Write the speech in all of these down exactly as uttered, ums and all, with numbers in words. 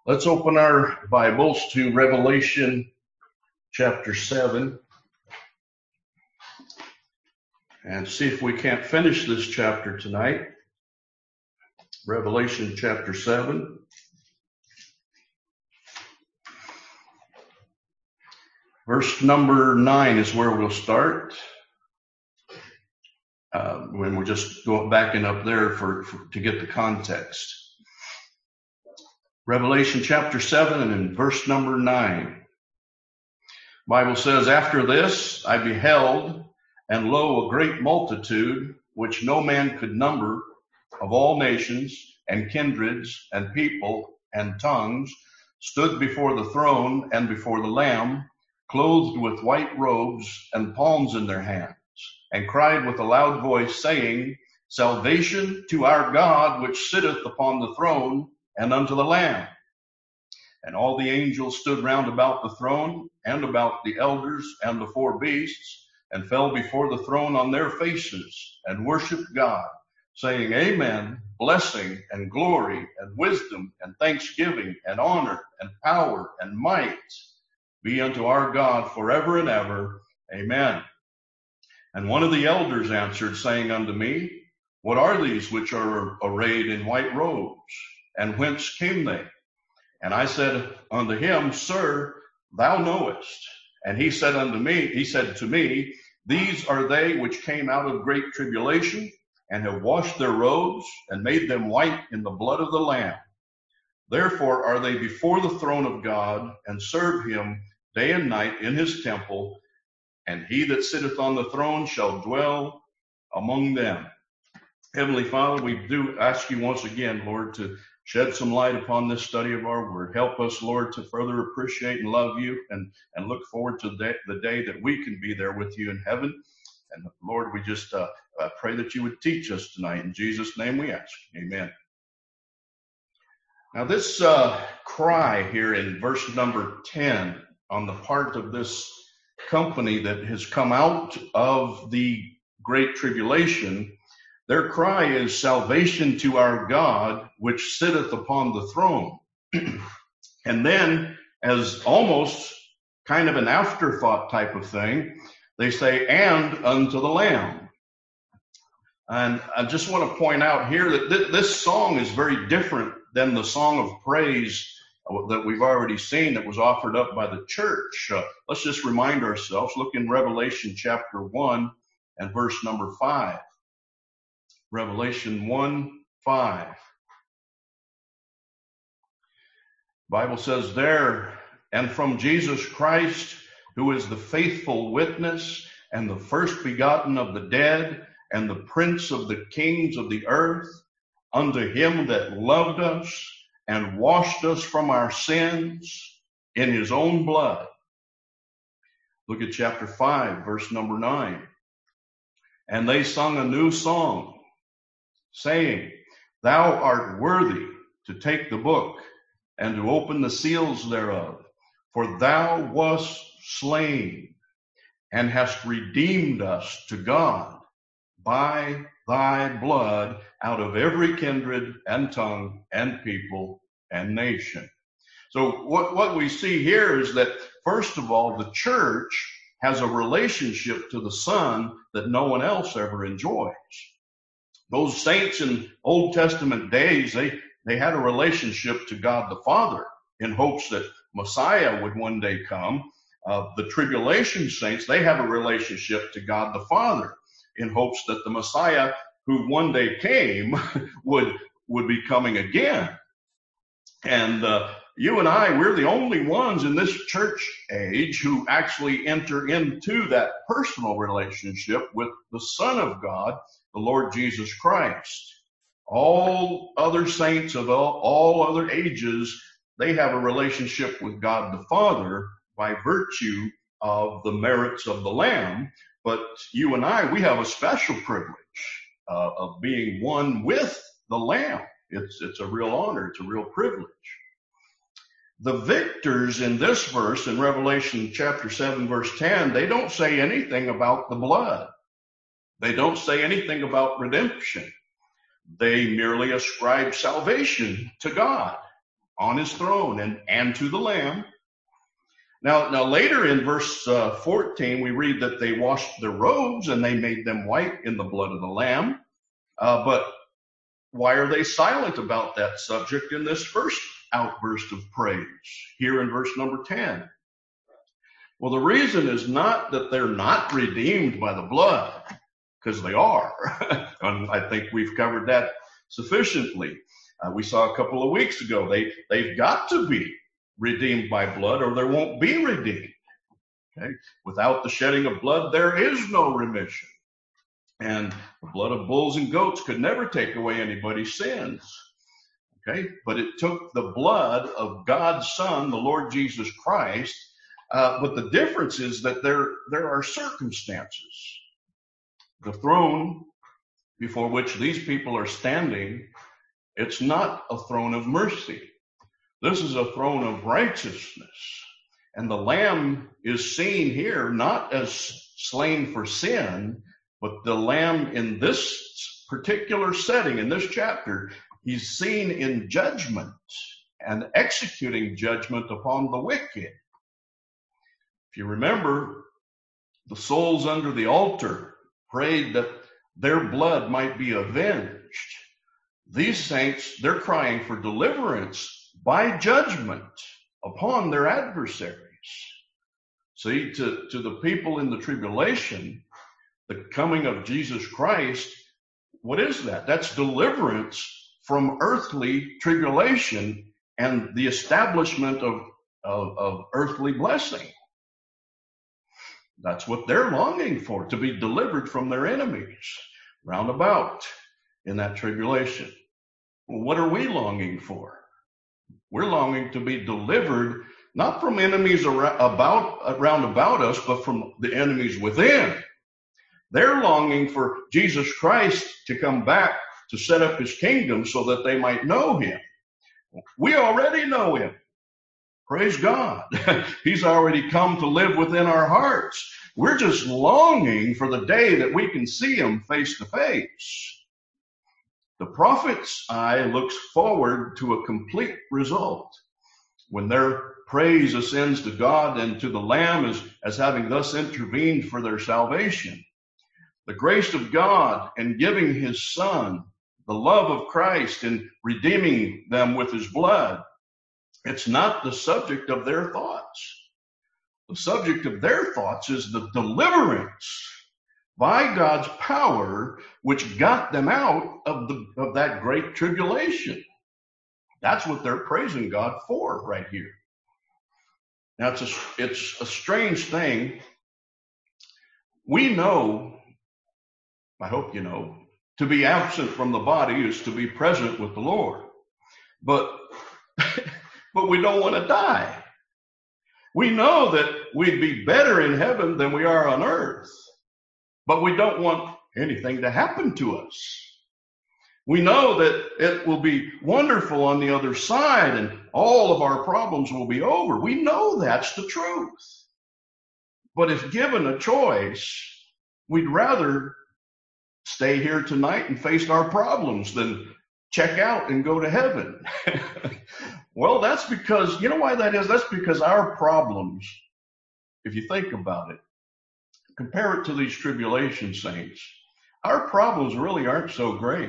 Let's open our Bibles to Revelation chapter seven and see if we can't finish this chapter tonight. Revelation chapter seven. Verse number nine is where we'll start. Uh, when we're just going backing up there for, for to get the context. Revelation chapter seven and verse number nine. Bible says, "After this I beheld, and lo, a great multitude, which no man could number, of all nations and kindreds and people and tongues, stood before the throne and before the Lamb, clothed with white robes and palms in their hands, and cried with a loud voice, saying, Salvation to our God, which sitteth upon the throne, and unto the Lamb. And all the angels stood round about the throne, and about the elders and the four beasts, and fell before the throne on their faces, and worshipped God, saying, Amen, blessing and glory and wisdom and thanksgiving and honor and power and might be unto our God forever and ever. Amen. And one of the elders answered, saying unto me, What are these which are arrayed in white robes? And whence came they? And I said unto him, Sir, thou knowest. And he said unto me, he said to me, These are they which came out of great tribulation, and have washed their robes, and made them white in the blood of the Lamb. Therefore are they before the throne of God, and serve him day and night in his temple, and he that sitteth on the throne shall dwell among them." Heavenly Father, we do ask you once again, Lord, to shed some light upon this study of our word. Help us, Lord, to further appreciate and love you, and, and look forward to the day, the day that we can be there with you in heaven. And Lord, we just uh, uh, pray that you would teach us tonight. In Jesus' name we ask. Amen. Now this uh, cry here in verse number ten on the part of this company that has come out of the great tribulation, their cry is, Salvation to our God, which sitteth upon the throne. And then, as almost kind of an afterthought type of thing, they say, and unto the Lamb. And I just want to point out here that th- this song is very different than the song of praise that we've already seen that was offered up by the church. Uh, let's just remind ourselves, look in Revelation chapter one and verse number five. Revelation one, five. Bible says there, "And from Jesus Christ, who is the faithful witness, and the first begotten of the dead, and the prince of the kings of the earth, unto him that loved us, and washed us from our sins in his own blood." Look at chapter five, verse number nine. "And they sung a new song, saying, Thou art worthy to take the book, and to open the seals thereof. For thou wast slain, and hast redeemed us to God by thy blood out of every kindred and tongue and people and nation." So what, what we see here is that, first of all, the church has a relationship to the Son that no one else ever enjoys. Those saints in Old Testament days, they, they had a relationship to God the Father in hopes that Messiah would one day come. Uh, the tribulation saints, they have a relationship to God the Father in hopes that the Messiah who one day came would, would be coming again. And uh, you and I, we're the only ones in this church age who actually enter into that personal relationship with the Son of God, the Lord Jesus Christ. All other saints of all, all other ages, they have a relationship with God the Father by virtue of the merits of the Lamb. But you and I, we have a special privilege uh, of being one with the Lamb. It's, it's a real honor. It's a real privilege. The victors in this verse, in Revelation chapter seven, verse ten, they don't say anything about the blood. They don't say anything about redemption. They merely ascribe salvation to God. on his throne and, and to the Lamb. Now, now later in verse uh, fourteen, we read that they washed their robes and they made them white in the blood of the Lamb. Uh, but why are they silent about that subject in this first outburst of praise here in verse number ten? Well, the reason is not that they're not redeemed by the blood, because they are. And I think we've covered that sufficiently. Uh, we saw a couple of weeks ago, they, they've got to be redeemed by blood or they won't be redeemed. Okay? Without the shedding of blood, there is no remission. And the blood of bulls and goats could never take away anybody's sins. Okay? But it took the blood of God's Son, the Lord Jesus Christ. Uh, but the difference is that there, there are circumstances. The throne before which these people are standing, it's not a throne of mercy. This is a throne of righteousness. And the Lamb is seen here not as slain for sin, but the Lamb in this particular setting, in this chapter, he's seen in judgment and executing judgment upon the wicked. If you remember, the souls under the altar prayed that their blood might be avenged. These saints, they're crying for deliverance by judgment upon their adversaries. See, to, to the people in the tribulation, the coming of Jesus Christ, what is that? That's deliverance from earthly tribulation and the establishment of, of, of earthly blessing. That's what they're longing for, to be delivered from their enemies round about in that tribulation. Well, what are we longing for? We're longing to be delivered not from enemies around about, around about us, but from the enemies within. They're longing for Jesus Christ to come back to set up his kingdom so that they might know him. We already know him. Praise God. He's already come to live within our hearts. We're just longing for the day that we can see him face to face. The prophet's eye looks forward to a complete result when their praise ascends to God and to the Lamb as, as having thus intervened for their salvation. The grace of God in giving his Son, the love of Christ in redeeming them with his blood, it's not the subject of their thoughts. The subject of their thoughts is the deliverance by God's power, which got them out of the of that great tribulation. That's what they're praising God for right here. Now, it's a, it's a strange thing. We know, I hope you know, to be absent from the body is to be present with the Lord. But But we don't want to die. We know that we'd be better in heaven than we are on earth, but we don't want anything to happen to us. We know that it will be wonderful on the other side and all of our problems will be over. We know that's the truth. But if given a choice, we'd rather stay here tonight and face our problems than check out and go to heaven. Well, that's because, you know why that is? That's because our problems, if you think about it, compare it to these tribulation saints, our problems really aren't so great.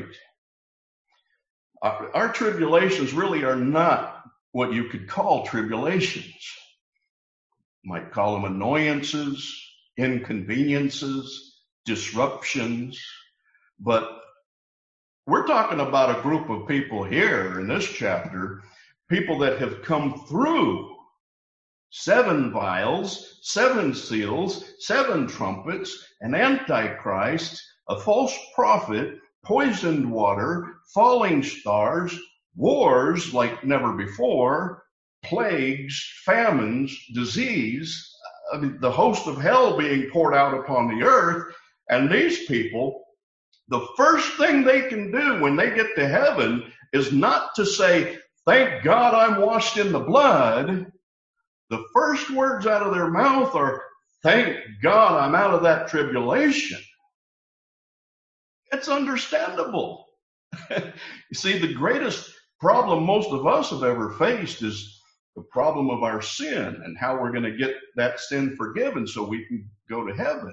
Our, our tribulations really are not what you could call tribulations. You might call them annoyances, inconveniences, disruptions, but we're talking about a group of people here in this chapter, people that have come through seven vials, seven seals, seven trumpets, an antichrist, a false prophet, poisoned water, falling stars, wars like never before, plagues, famines, disease, I mean, the host of hell being poured out upon the earth. And these people, the first thing they can do when they get to heaven is not to say, thank God I'm washed in the blood. The first words out of their mouth are, thank God I'm out of that tribulation. It's understandable. You see, the greatest problem most of us have ever faced is the problem of our sin and how we're going to get that sin forgiven so we can go to heaven.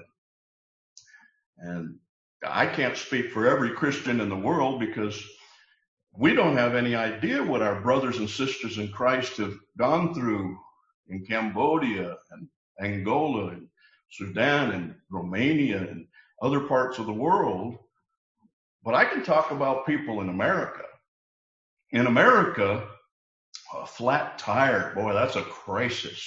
And I can't speak for every Christian in the world because we don't have any idea what our brothers and sisters in Christ have gone through in Cambodia and Angola and Sudan and Romania and other parts of the world. But I can talk about people in America. In America, a flat tire, boy, that's a crisis.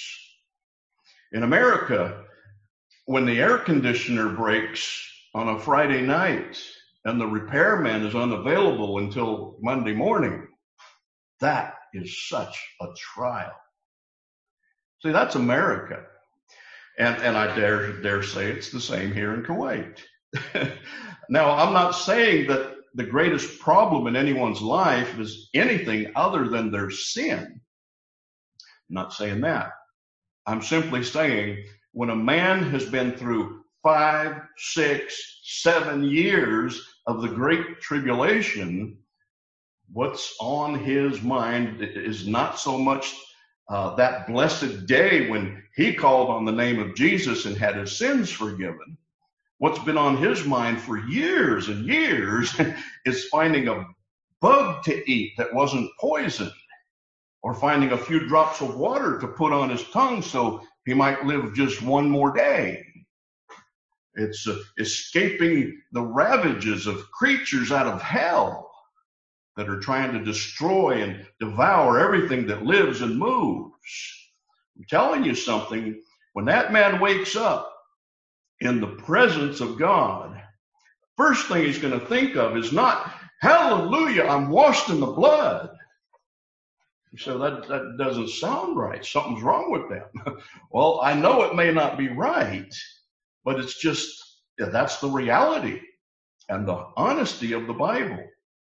In America, when the air conditioner breaks on a Friday night and the repairman is unavailable until Monday morning, that is such a trial. See, that's America. And, and I dare, dare say it's the same here in Kuwait. Now, I'm not saying that the greatest problem in anyone's life is anything other than their sin. I'm not saying that. I'm simply saying when a man has been through five, six, seven years of the Great Tribulation, what's on his mind is not so much uh, that blessed day when he called on the name of Jesus and had his sins forgiven. What's been on his mind for years and years is finding a bug to eat that wasn't poisoned, or finding a few drops of water to put on his tongue so he might live just one more day. It's uh, escaping the ravages of creatures out of hell that are trying to destroy and devour everything that lives and moves. I'm telling you something, when that man wakes up in the presence of God, first thing he's going to think of is not, hallelujah, I'm washed in the blood. You say, that, that doesn't sound right. Something's wrong with them. Well, I know it may not be right, but it's just, yeah, that's the reality and the honesty of the Bible.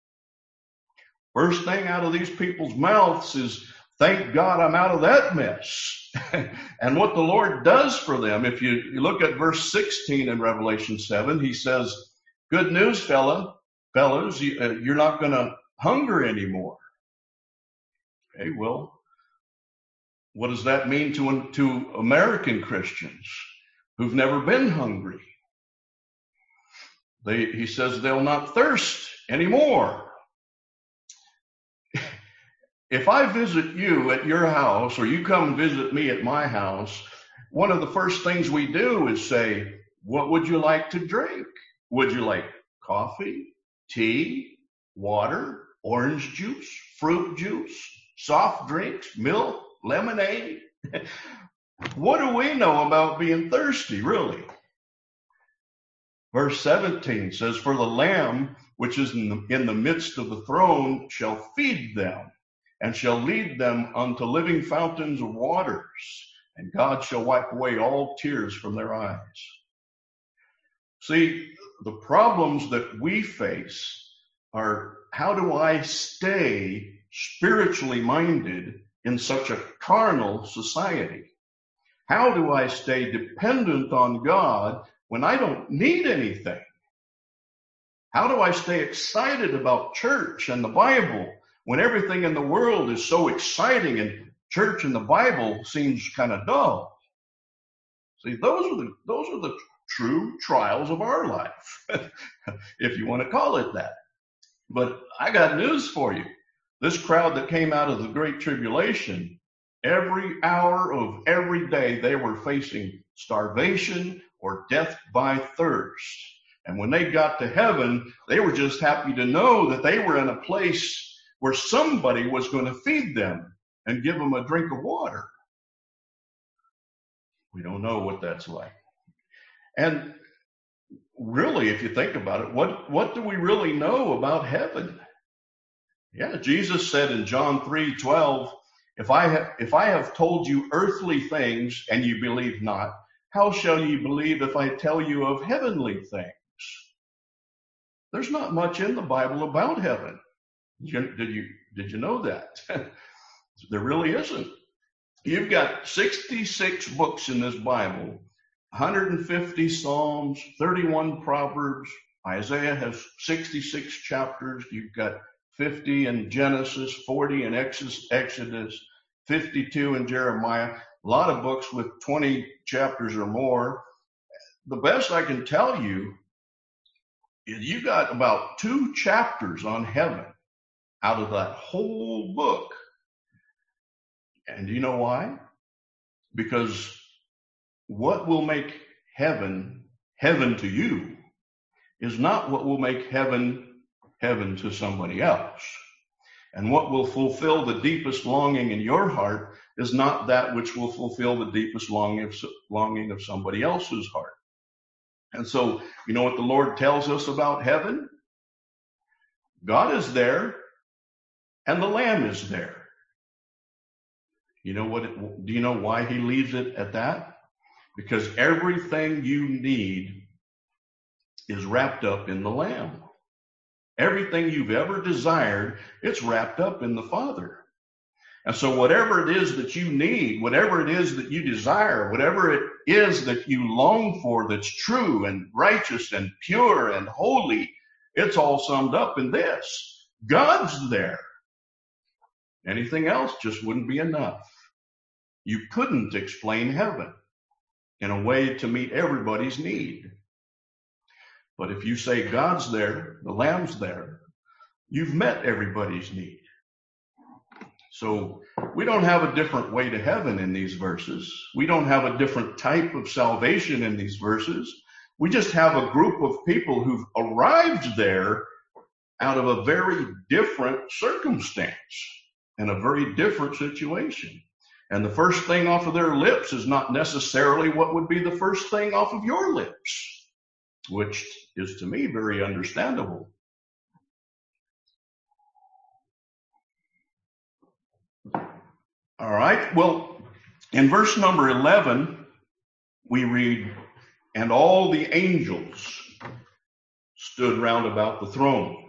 First thing out of these people's mouths is, thank God I'm out of that mess. And what the Lord does for them, if you, you look at verse sixteen in Revelation seven, he says, good news, fella, fellows, you, uh, you're not going to hunger anymore. Okay, well, what does that mean to, to American Christians who've never been hungry? They, he says they'll not thirst anymore. If I visit you at your house or you come visit me at my house, one of the first things we do is say, what would you like to drink? Would you like coffee, tea, water, orange juice, fruit juice, soft drinks, milk, lemonade? What do we know about being thirsty, really? Verse seventeen says, for the Lamb which is in the, in the midst of the throne shall feed them, and shall lead them unto living fountains of waters, and God shall wipe away all tears from their eyes. See, the problems that we face are, how do I stay spiritually minded in such a carnal society? How do I stay dependent on God when I don't need anything? How do I stay excited about church and the Bible when everything in the world is so exciting and church and the Bible seems kind of dull? See, those are the those are the true trials of our life, if you want to call it that. But I got news for you. This crowd that came out of the Great Tribulation, every hour of every day they were facing starvation or death by thirst. And when they got to heaven, they were just happy to know that they were in a place where somebody was going to feed them and give them a drink of water. We don't know what that's like. And really, if you think about it, what, what do we really know about heaven? Yeah, Jesus said in John three twelve, if I have, if I have told you earthly things and you believe not, how shall you believe if I tell you of heavenly things? There's not much in the Bible about heaven. Did you, did you, did you know that? There really isn't. You've got sixty-six books in this Bible, one hundred fifty Psalms, thirty-one Proverbs. Isaiah has sixty-six chapters. You've got fifty in Genesis, forty in Exodus, fifty-two in Jeremiah, a lot of books with twenty chapters or more. The best I can tell you is you got about two chapters on heaven out of that whole book. And do you know why? Because what will make heaven heaven to you is not what will make heaven heaven to somebody else. And what will fulfill the deepest longing in your heart is not that which will fulfill the deepest longing of, longing of somebody else's heart. And so, you know what the Lord tells us about heaven? God is there and the Lamb is there. You know what? It, do you know why he leaves it at that? Because everything you need is wrapped up in the Lamb. Everything you've ever desired, it's wrapped up in the Father. And so whatever it is that you need, whatever it is that you desire, whatever it is that you long for that's true and righteous and pure and holy, it's all summed up in this. God's there. Anything else just wouldn't be enough. You couldn't explain heaven in a way to meet everybody's need. But if you say God's there, the Lamb's there, you've met everybody's need. So we don't have a different way to heaven in these verses. We don't have a different type of salvation in these verses. We just have a group of people who've arrived there out of a very different circumstance and a very different situation. And the first thing off of their lips is not necessarily what would be the first thing off of your lips, which is to me very understandable. All right. Well, in verse number eleven, we read, and all the angels stood round about the throne.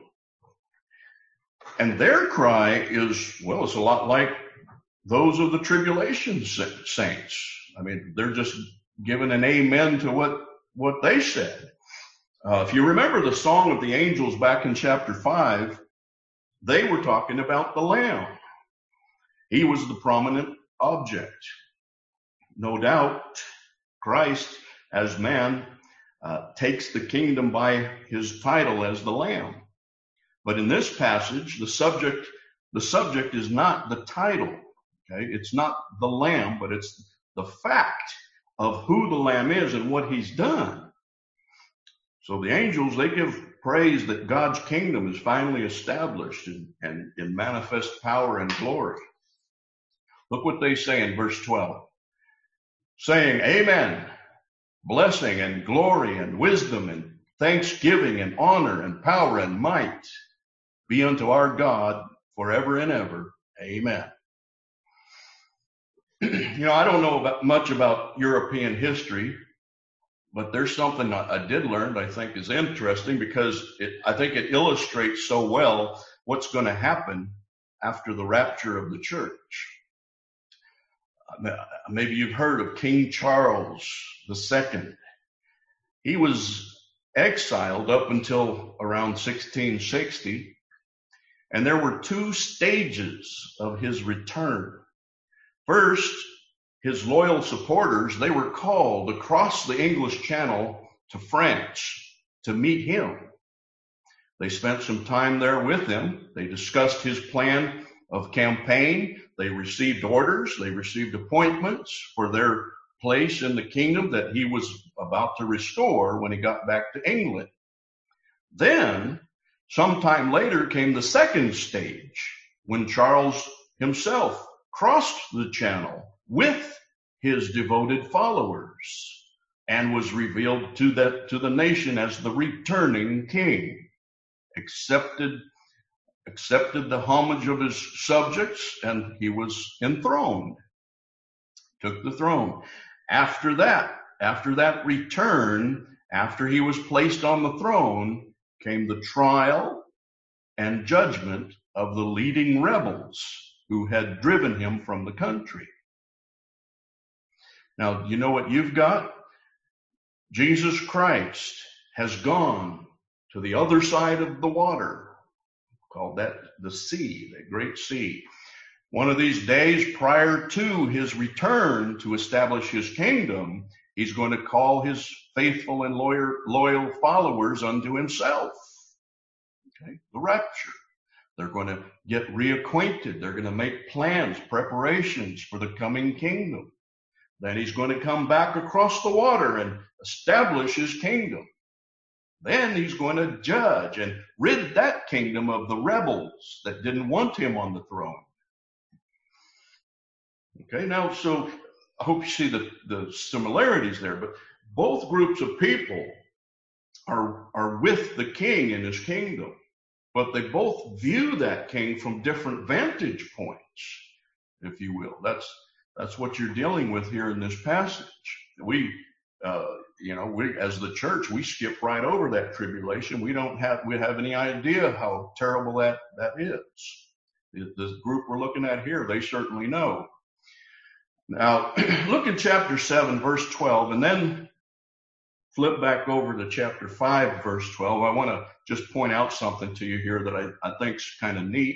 And their cry is, well, it's a lot like those of the tribulation saints. I mean, they're just giving an amen to what, what they said. Uh, if you remember the song of the angels back in chapter five, they were talking about the Lamb. He was the prominent object. No doubt, Christ, as man, uh, takes the kingdom by his title as the Lamb. But in this passage, the subject, the subject is not the title. Okay, it's not the Lamb, but it's the fact of who the Lamb is and what he's done. So the angels, they give praise that God's kingdom is finally established and in, in, in manifest power and glory. Look what they say in verse twelve. Saying, Amen, blessing and glory and wisdom and thanksgiving and honor and power and might be unto our God forever and ever. Amen. You know, I don't know about, much about European history, but there's something I did learn that I think is interesting because it, I think it illustrates so well what's going to happen after the rapture of the church. Maybe you've heard of King Charles the Second. He was exiled up until around sixteen sixty, and there were two stages of his return. First, his loyal supporters, they were called across the English Channel to France to meet him. They spent some time there with him. They discussed his plan of campaign. They received orders. They received appointments for their place in the kingdom that he was about to restore when he got back to England. Then, sometime later came the second stage when Charles himself crossed the channel with his devoted followers and was revealed to that to the nation as the returning king, accepted accepted the homage of his subjects, and he was enthroned, took the throne. After that, after that return, after he was placed on the throne, came the trial and judgment of the leading rebels who had driven him from the country. Now, you know what you've got? Jesus Christ has gone to the other side of the water. called that the sea, the great sea. One of these days prior to his return to establish his kingdom, he's going to call his faithful and loyal, loyal followers unto himself. Okay, the rapture. They're going to get reacquainted. They're going to make plans, preparations for the coming kingdom. Then he's going to come back across the water and establish his kingdom. Then he's going to judge and rid that kingdom of the rebels that didn't want him on the throne. Okay, now, so I hope you see the, the similarities there, but both groups of people are, are with the king in his kingdom, but they both view that king from different vantage points, if you will. That's, that's what you're dealing with here in this passage. We, uh, you know, we, as the church, we skip right over that tribulation. We don't have, we have any idea how terrible that, that is. The, the group we're looking at here, they certainly know. Now, look at chapter seven, verse twelve, and then flip back over to chapter five, verse twelve. I want to just point out something to you here that I, I think is kind of neat.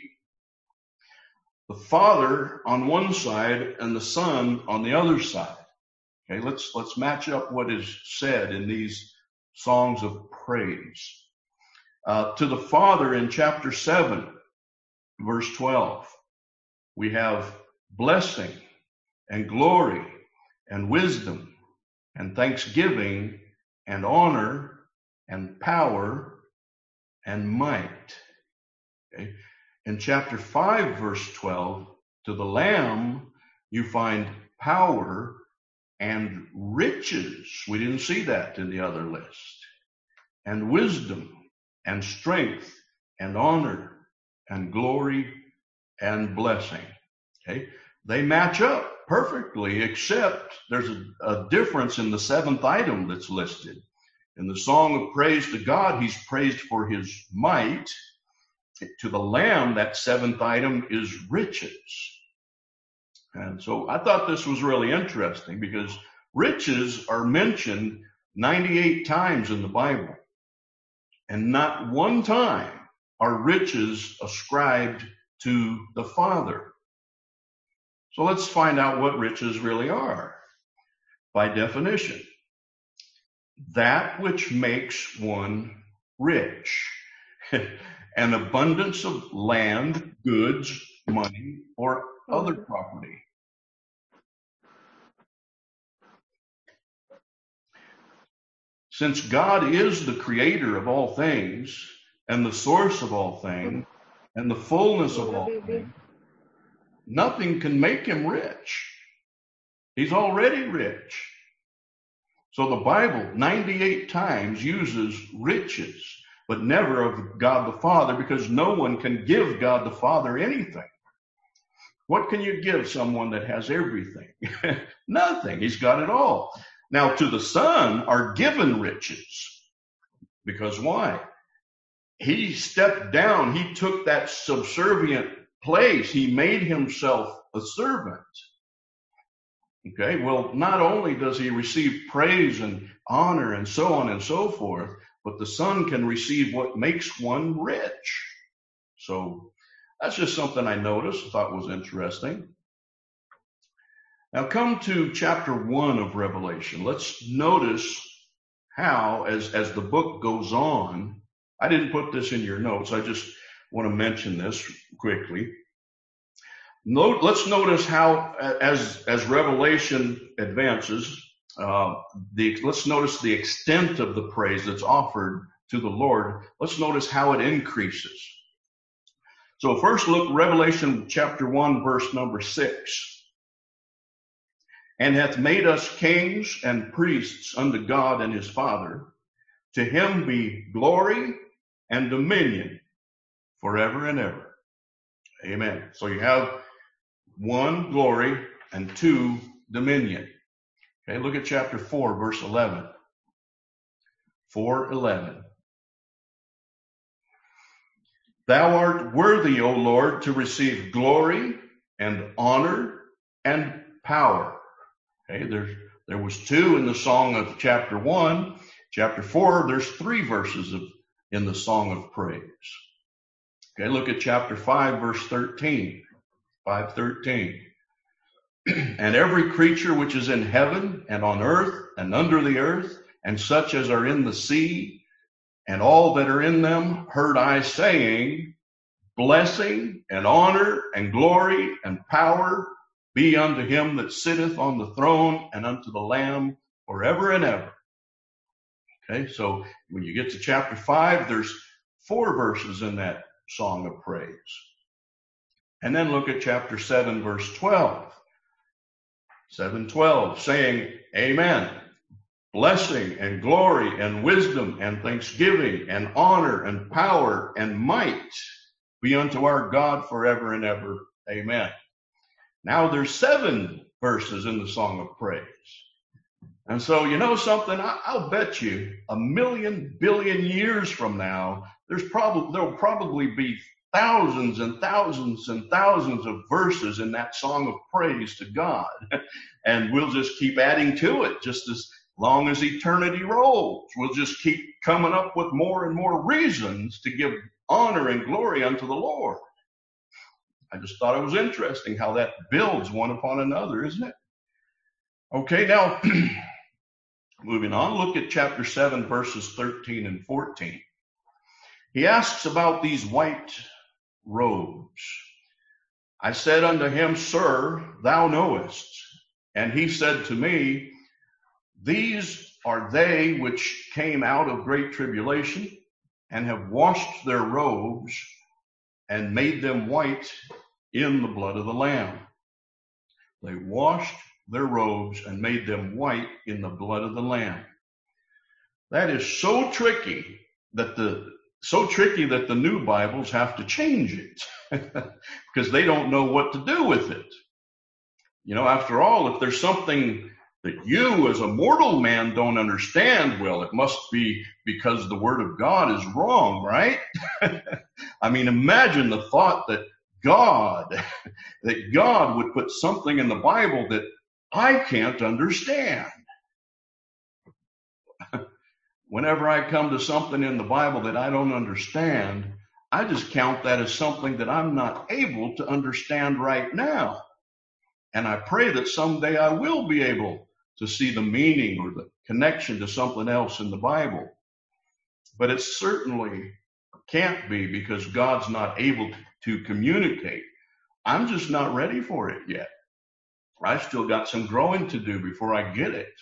The Father on one side and the Son on the other side. Okay, let's, let's match up what is said in these songs of praise. Uh, to the Father in chapter seven, verse twelve, we have blessing and glory and wisdom and thanksgiving and honor and power and might. Okay. In chapter five, verse twelve, to the Lamb, you find power and riches. We didn't see that in the other list. And wisdom and strength and honor and glory and blessing. Okay. They match up perfectly, except there's a, a difference in the seventh item that's listed. In the song of praise to God, he's praised for his might. To the Lamb, that seventh item is riches. And so I thought this was really interesting because riches are mentioned ninety-eight times in the Bible. And not one time are riches ascribed to the Father. So let's find out what riches really are. By definition, that which makes one rich. An abundance of land, goods, money, or other property. Since God is the creator of all things and the source of all things and the fullness of all things, nothing can make him rich. He's already rich. So the Bible ninety-eight times uses riches, but never of God the Father, because no one can give God the Father anything. What can you give someone that has everything? Nothing. He's got it all. Now to the Son are given riches. Because why? He stepped down. He took that subservient place. He made himself a servant. Okay, well, not only does he receive praise and honor and so on and so forth, but the Son can receive what makes one rich. So that's just something I noticed, thought was interesting. Now come to chapter one of Revelation. Let's notice how, as, as the book goes on, I didn't put this in your notes. I just want to mention this quickly. Note, let's notice how, as, as Revelation advances, uh, the, let's notice the extent of the praise that's offered to the Lord. Let's notice how it increases. So first look, Revelation chapter one, verse number six. And hath made us kings and priests unto God and his Father. To him be glory and dominion forever and ever. Amen. So you have one, glory, and two, dominion. Okay, look at chapter four, verse eleven. four eleven. Thou art worthy, O Lord, to receive glory and honor and power. Okay, there, there was two in the song of chapter one. Chapter four, there's three verses of, in the song of praise. Okay, look at chapter five, verse thirteen. five thirteen. And every creature which is in heaven and on earth and under the earth, and such as are in the sea, and all that are in them, heard I saying, blessing and honor and glory and power be unto him that sitteth on the throne and unto the Lamb forever and ever. Okay, so when you get to chapter five, there's four verses in that song of praise. And then look at chapter seven, verse twelve. seven twelve, saying, Amen. Blessing and glory and wisdom and thanksgiving and honor and power and might be unto our God forever and ever. Amen. Now there's seven verses in the song of praise. And so, you know something? I, I'll bet you a million billion years from now, there's probably, there'll probably be thousands and thousands and thousands of verses in that song of praise to God. And we'll just keep adding to it just as long as eternity rolls. We'll just keep coming up with more and more reasons to give honor and glory unto the Lord. I just thought it was interesting how that builds one upon another, isn't it? Okay, now, moving on, look at chapter seven, verses thirteen and fourteen. He asks about these white robes. I said unto him, Sir, thou knowest. And he said to me, These are they which came out of great tribulation and have washed their robes and made them white in the blood of the Lamb. They washed their robes and made them white in the blood of the Lamb. That is so tricky that the so tricky that the new Bibles have to change it because they don't know what to do with it. You know, after all, if there's something that you as a mortal man don't understand, well, it must be because the Word of God is wrong, right? I mean, imagine the thought that God, that God would put something in the Bible that I can't understand. Whenever I come to something in the Bible that I don't understand, I just count that as something that I'm not able to understand right now. And I pray that someday I will be able to see the meaning or the connection to something else in the Bible. But it certainly can't be because God's not able to communicate. I'm just not ready for it yet. I've still got some growing to do before I get it.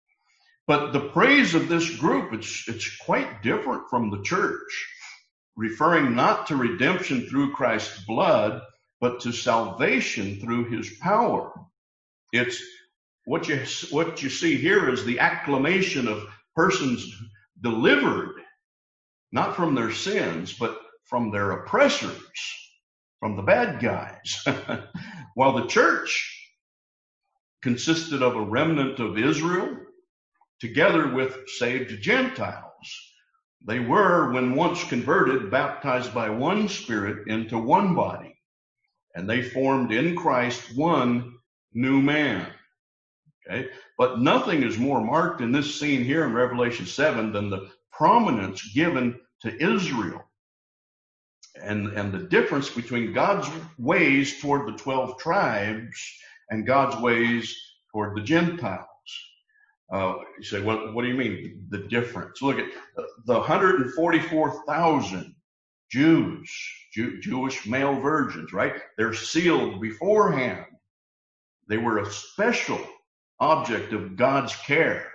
But the praise of this group, it's, it's quite different from the church, referring not to redemption through Christ's blood, but to salvation through his power. It's what you, what you see here is the acclamation of persons delivered, not from their sins, but from their oppressors, from the bad guys. While the church consisted of a remnant of Israel, together with saved Gentiles. They were, when once converted, baptized by one Spirit into one body, and they formed in Christ one new man. Okay, but nothing is more marked in this scene here in Revelation seven than the prominence given to Israel and, and the difference between God's ways toward the twelve tribes and God's ways toward the Gentiles. Uh, you say, what, what do you mean, the difference? Look at the one hundred forty-four thousand Jews, Jew, Jewish male virgins, right? They're sealed beforehand. They were a special object of God's care.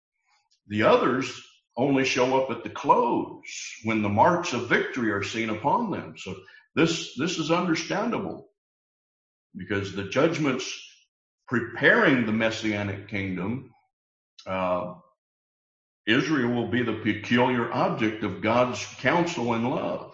The others only show up at the close when the marks of victory are seen upon them. So this, this is understandable because the judgments preparing the Messianic kingdom, Uh, Israel will be the peculiar object of God's counsel and love.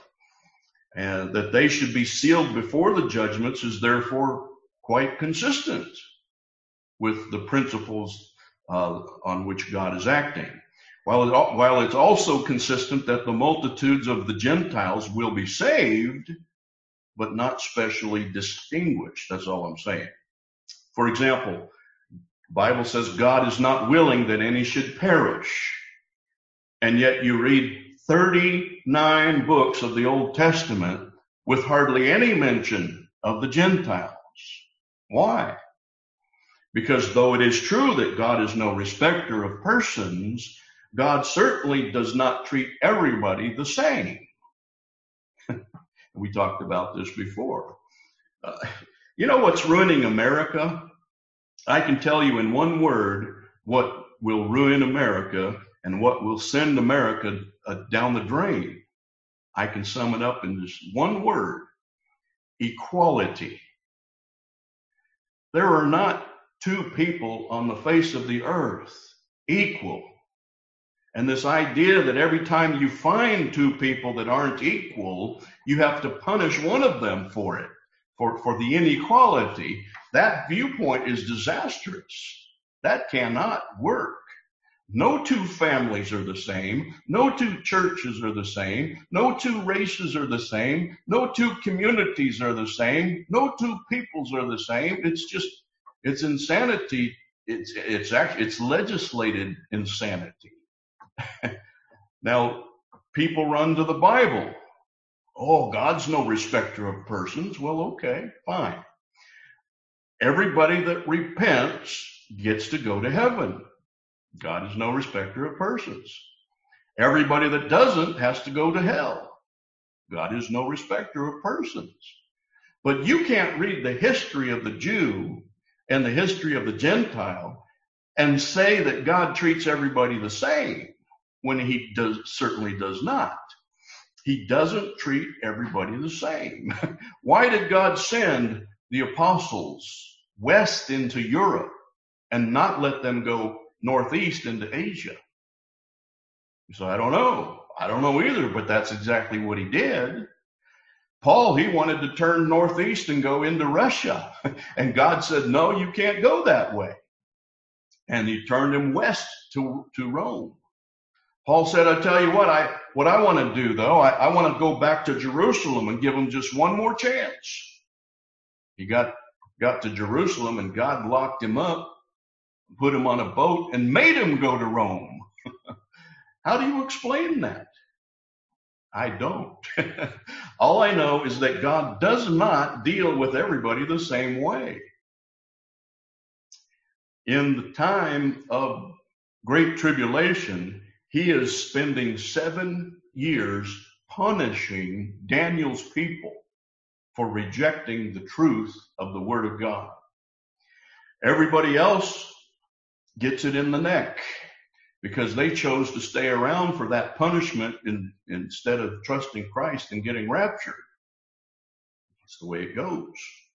And that they should be sealed before the judgments is therefore quite consistent with the principles uh, on which God is acting. While, it, while it's also consistent that the multitudes of the Gentiles will be saved, but not specially distinguished. That's all I'm saying. For example, the Bible says God is not willing that any should perish. And yet you read thirty-nine books of the Old Testament with hardly any mention of the Gentiles. Why? Because though it is true that God is no respecter of persons, God certainly does not treat everybody the same. We talked about this before. Uh, you know what's ruining America? I can tell you in one word what will ruin America and what will send America uh, down the drain. I can sum it up in just one word: equality. There are not two people on the face of the earth equal. And this idea that every time you find two people that aren't equal, you have to punish one of them for it, for, for the inequality, that viewpoint is disastrous. That cannot work. No two families are the same. No two churches are the same. No two races are the same. No two communities are the same. No two peoples are the same. It's just, it's insanity. It's, it's actually, it's legislated insanity. Now, people run to the Bible. Oh, God's no respecter of persons. Well, okay, fine. Everybody that repents gets to go to heaven. God is no respecter of persons. Everybody that doesn't has to go to hell. God is no respecter of persons. But you can't read the history of the Jew and the history of the Gentile and say that God treats everybody the same, when he does certainly does not. He doesn't treat everybody the same. Why did God send the apostles west into Europe and not let them go northeast into Asia? So I don't know. I don't know either, but that's exactly what he did. Paul, he wanted to turn northeast and go into Russia. And God said, no, you can't go that way. And he turned him west to, to Rome. Paul said, I tell you what, I what I want to do, though, I, I want to go back to Jerusalem and give them just one more chance. He got, got to Jerusalem, and God locked him up, put him on a boat, and made him go to Rome. How do you explain that? I don't. All I know is that God does not deal with everybody the same way. In the time of great tribulation, he is spending seven years punishing Daniel's people for rejecting the truth of the Word of God. Everybody else gets it in the neck because they chose to stay around for that punishment in, instead of trusting Christ and getting raptured. That's the way it goes.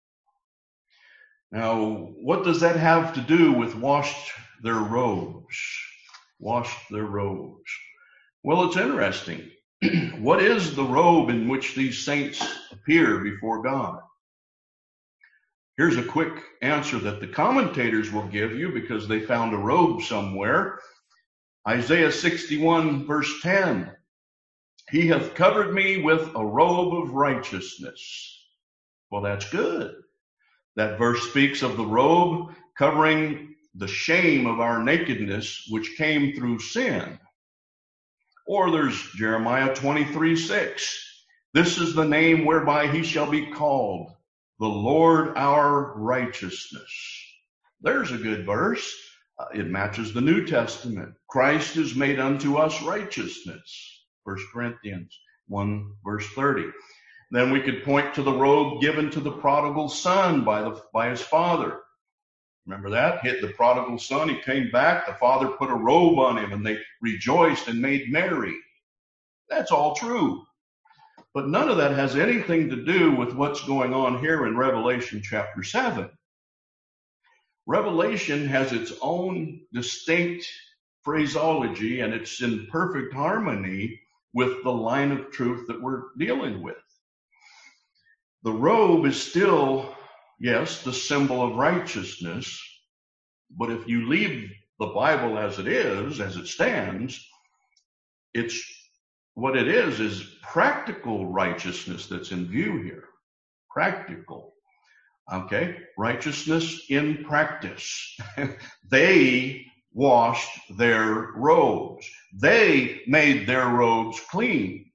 Now, what does that have to do with washed their robes? Washed their robes. Well, it's interesting. What is the robe in which these saints appear before God? Here's a quick answer that the commentators will give you because they found a robe somewhere. Isaiah sixty-one verse ten. He hath covered me with a robe of righteousness. Well, that's good. That verse speaks of the robe covering the shame of our nakedness, which came through sin. Or there's Jeremiah twenty-three six. This is the name whereby he shall be called, the Lord our righteousness. There's a good verse. Uh, it matches the New Testament. Christ is made unto us righteousness. First Corinthians one verse thirty. Then we could point to the robe given to the prodigal son by the by his father. Remember that? Hit the prodigal son. He came back. The father put a robe on him and they rejoiced and made merry. That's all true. But none of that has anything to do with what's going on here in Revelation chapter seven. Revelation has its own distinct phraseology and it's in perfect harmony with the line of truth that we're dealing with. The robe is still, yes, the symbol of righteousness, but if you leave the Bible as it is, as it stands, it's what it is, is practical righteousness that's in view here. Practical. Okay? Righteousness in practice. They washed their robes. They made their robes clean.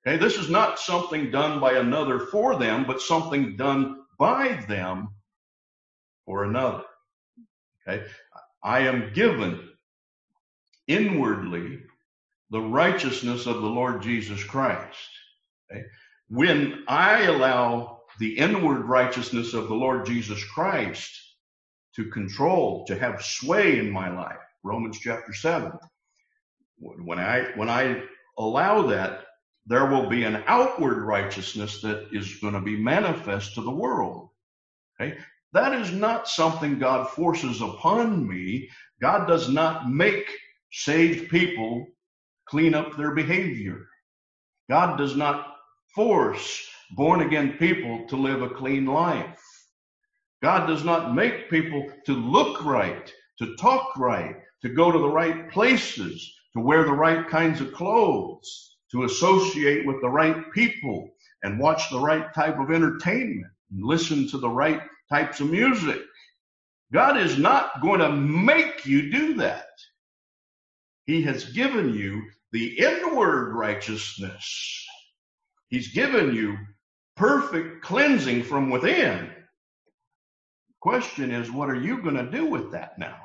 Okay, this is not something done by another for them, but something done by them for another. Okay, I am given inwardly the righteousness of the Lord Jesus Christ. Okay? When I allow the inward righteousness of the Lord Jesus Christ to control, to have sway in my life, Romans chapter seven, when I, when I allow that, there will be an outward righteousness that is going to be manifest to the world. Okay? That is not something God forces upon me. God does not make saved people clean up their behavior. God does not force born-again people to live a clean life. God does not make people to look right, to talk right, to go to the right places, to wear the right kinds of clothes, to associate with the right people, and watch the right type of entertainment, and listen to the right types of music. God is not going to make you do that. He has given you the inward righteousness. He's given you perfect cleansing from within. The question is, what are you going to do with that now?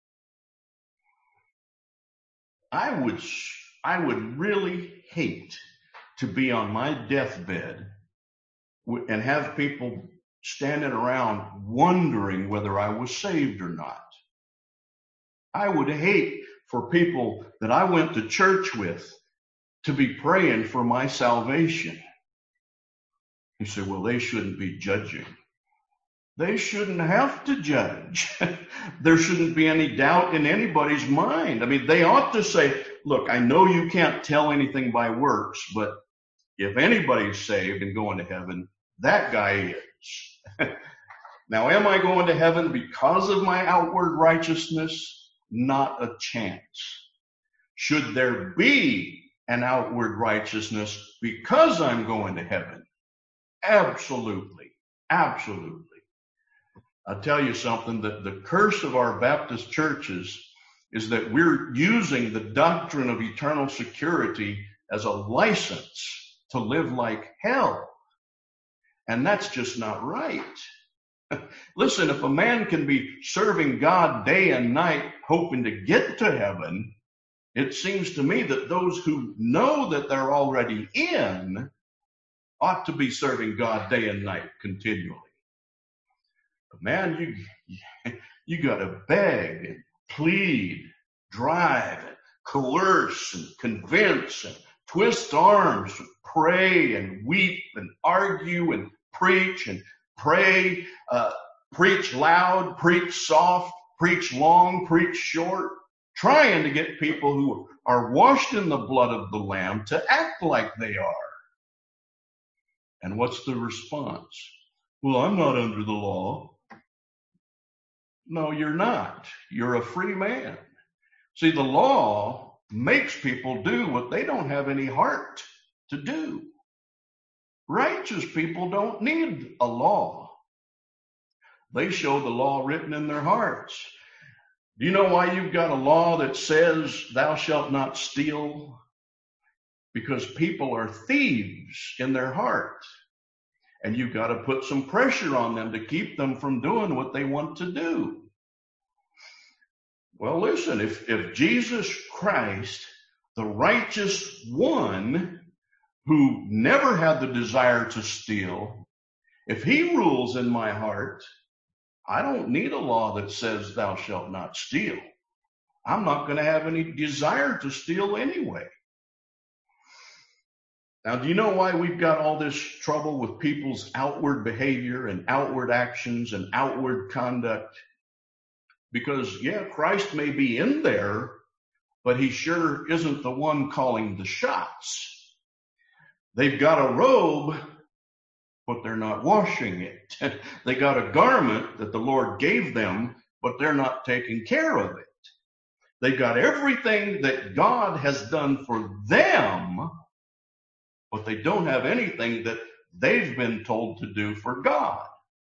I would, I would really hate to be on my deathbed and have people standing around wondering whether I was saved or not. I would hate for people that I went to church with to be praying for my salvation. You say, well, they shouldn't be judging. They shouldn't have to judge. There shouldn't be any doubt in anybody's mind. I mean, they ought to say, look, I know you can't tell anything by works, but if anybody's saved and going to heaven, that guy is. Now, am I going to heaven because of my outward righteousness? Not a chance. Should there be an outward righteousness because I'm going to heaven? Absolutely. Absolutely. I'll tell you something, that the curse of our Baptist churches is that we're using the doctrine of eternal security as a license to live like hell. And that's just not right. Listen, if a man can be serving God day and night, hoping to get to heaven, it seems to me that those who know that they're already in ought to be serving God day and night continually. But man, you, you got to beg and plead, drive and coerce and convince and twist arms, and pray and weep and argue and preach and pray, uh, preach loud, preach soft, preach long, preach short, trying to get people who are washed in the blood of the Lamb to act like they are. And what's the response? Well, I'm not under the law. No, you're not. You're a free man. See, the law makes people do what they don't have any heart to do. Righteous people don't need a law. They show the law written in their hearts. Do you know why you've got a law that says thou shalt not steal? Because people are thieves in their heart. And you've got to put some pressure on them to keep them from doing what they want to do. Well, listen, if, if Jesus Christ, the righteous one who never had the desire to steal, if he rules in my heart, I don't need a law that says thou shalt not steal. I'm not going to have any desire to steal anyway. Now, do you know why we've got all this trouble with people's outward behavior and outward actions and outward conduct? Because, yeah, Christ may be in there, but he sure isn't the one calling the shots. They've got a robe, but they're not washing it. They got a garment that the Lord gave them, but they're not taking care of it. They've got everything that God has done for them, but they don't have anything that they've been told to do for God.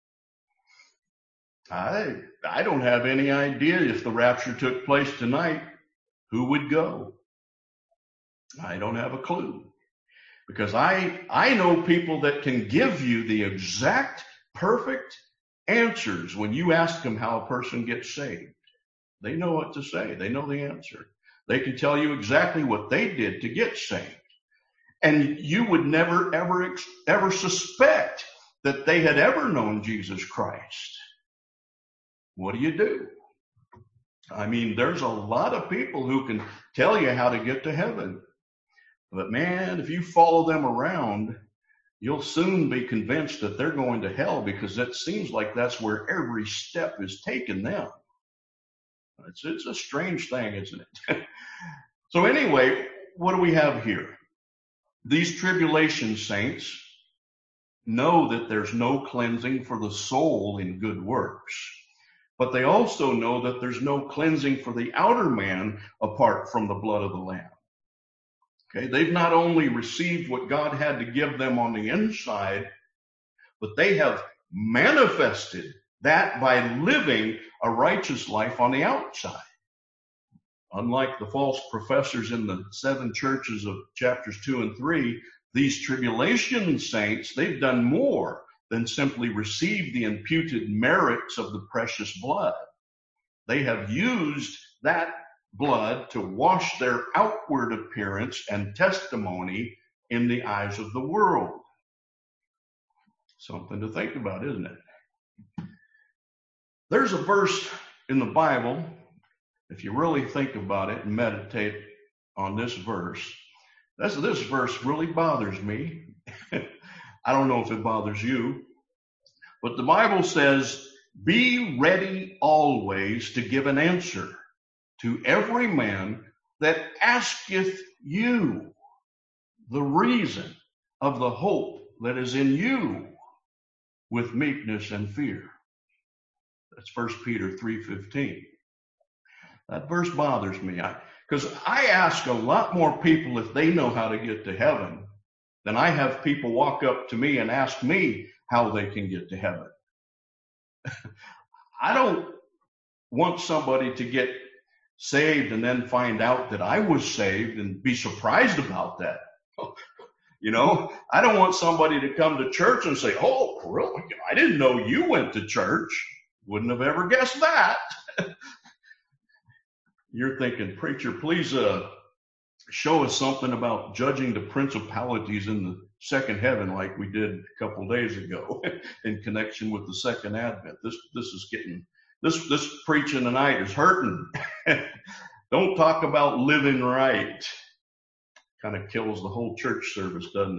I I don't have any idea if the rapture took place tonight, who would go. I don't have a clue. Because I, I know people that can give you the exact perfect answers when you ask them how a person gets saved. They know what to say. They know the answer. They can tell you exactly what they did to get saved. And you would never, ever, ever suspect that they had ever known Jesus Christ. What do you do? I mean, there's a lot of people who can tell you how to get to heaven. But man, if you follow them around, you'll soon be convinced that they're going to hell, because it seems like that's where every step is taking them. It's, it's a strange thing, isn't it? So anyway, what do we have here? These tribulation saints know that there's no cleansing for the soul in good works, but they also know that there's no cleansing for the outer man apart from the blood of the Lamb. Okay, they've not only received what God had to give them on the inside, but they have manifested that by living a righteous life on the outside. Unlike the false professors in the seven churches of chapters two and three, these tribulation saints, they've done more than simply receive the imputed merits of the precious blood. They have used that blood to wash their outward appearance and testimony in the eyes of the world. Something to think about, isn't it? There's a verse in the Bible, if you really think about it and meditate on this verse, that's, this verse really bothers me. I don't know if it bothers you, but the Bible says, be ready always to give an answer to every man that asketh you the reason of the hope that is in you with meekness and fear. That's First Peter three fifteen. That verse bothers me, because I, I ask a lot more people if they know how to get to heaven than I have people walk up to me and ask me how they can get to heaven. I don't want somebody to get saved and then find out that I was saved and be surprised about that. You know, I don't want somebody to come to church and say, oh, really? I didn't know you went to church. Wouldn't have ever guessed that. You're thinking, preacher, please uh, show us something about judging the principalities in the second heaven like we did a couple days ago in connection with the second advent. This this is getting, this, this preaching tonight is hurting. Don't talk about living right. Kind of kills the whole church service, doesn't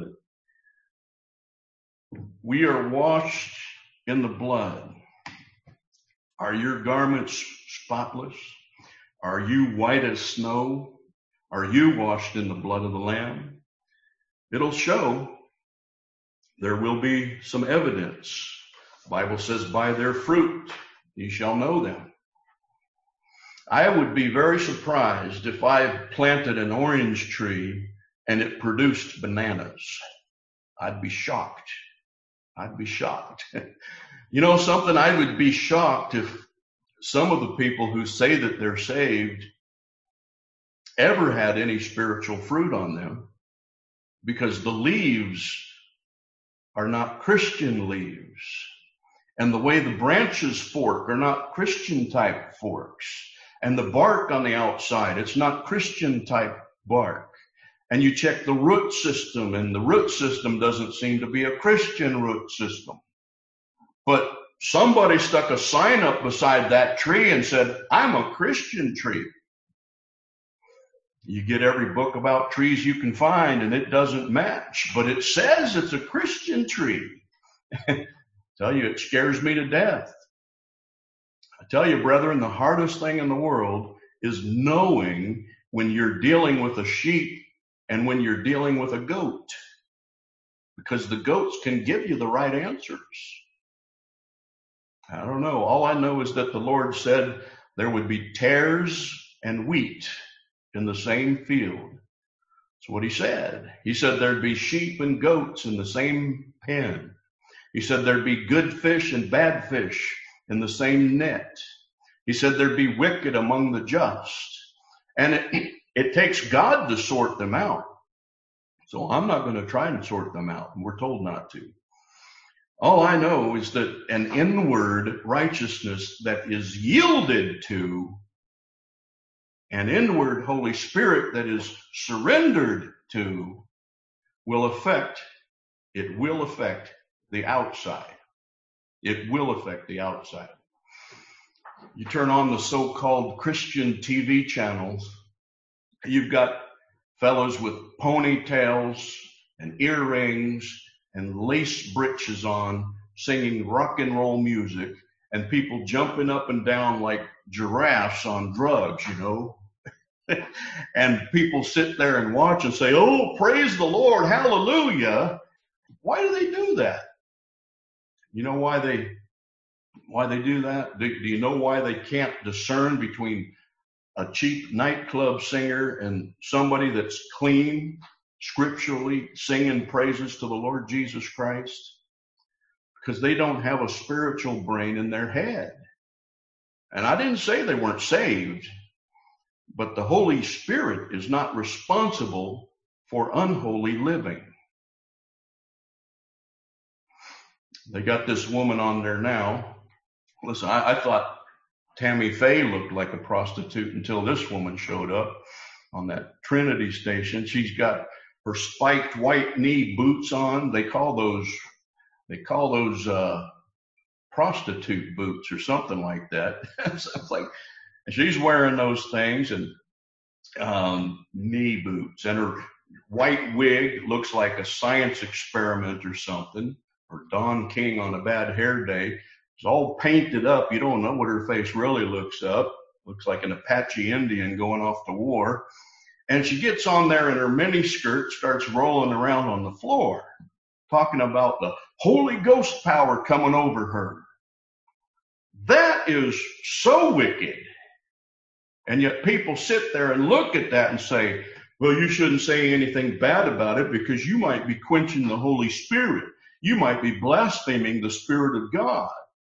it? We are washed in the blood. Are your garments spotless? Are you white as snow? Are you washed in the blood of the Lamb? It'll show. There will be some evidence. The Bible says, by their fruit ye shall know them. I would be very surprised if I planted an orange tree and it produced bananas. I'd be shocked. I'd be shocked. You know something? I would be shocked if some of the people who say that they're saved ever had any spiritual fruit on them, because the leaves are not Christian leaves. And the way the branches fork are not Christian type forks. And the bark on the outside, it's not Christian type bark. And you check the root system, and the root system doesn't seem to be a Christian root system. But somebody stuck a sign up beside that tree and said, I'm a Christian tree. You get every book about trees you can find, and it doesn't match. But it says it's a Christian tree. I tell you, it scares me to death. I tell you, brethren, the hardest thing in the world is knowing when you're dealing with a sheep and when you're dealing with a goat. Because the goats can give you the right answers. I don't know. All I know is that the Lord said there would be tares and wheat in the same field. That's what he said. He said there'd be sheep and goats in the same pen. He said there'd be good fish and bad fish in the same net. He said there'd be wicked among the just. And it, it takes God to sort them out. So I'm not going to try and sort them out, and we're told not to. All I know is that an inward righteousness that is yielded to, an inward Holy Spirit that is surrendered to, will affect, it will affect the outside. It will affect the outside. You turn on the so-called Christian T V channels, you've got fellows with ponytails and earrings and lace breeches on, singing rock and roll music, and people jumping up and down like giraffes on drugs, you know. And people sit there and watch and say, oh, praise the Lord, hallelujah. Why do they do that? You know why they why they do that? Do, do you know why they can't discern between a cheap nightclub singer and somebody that's clean, scripturally singing praises to the Lord Jesus Christ? Because they don't have a spiritual brain in their head. And I didn't say they weren't saved, but the Holy Spirit is not responsible for unholy living. They got this woman on there now. Listen, I, I thought Tammy Faye looked like a prostitute until this woman showed up on that Trinity station. She's got her spiked white knee boots on. They call those, they call those, uh, prostitute boots or something like that. So it's like, she's wearing those things and, um, knee boots, and her white wig looks like a science experiment or something, or Don King on a bad hair day. It's all painted up. You don't know what her face really looks up. Looks like an Apache Indian going off to war. And she gets on there in her miniskirt, starts rolling around on the floor, talking about the Holy Ghost power coming over her. That is so wicked. And yet people sit there and look at that and say, well, you shouldn't say anything bad about it because you might be quenching the Holy Spirit. You might be blaspheming the Spirit of God.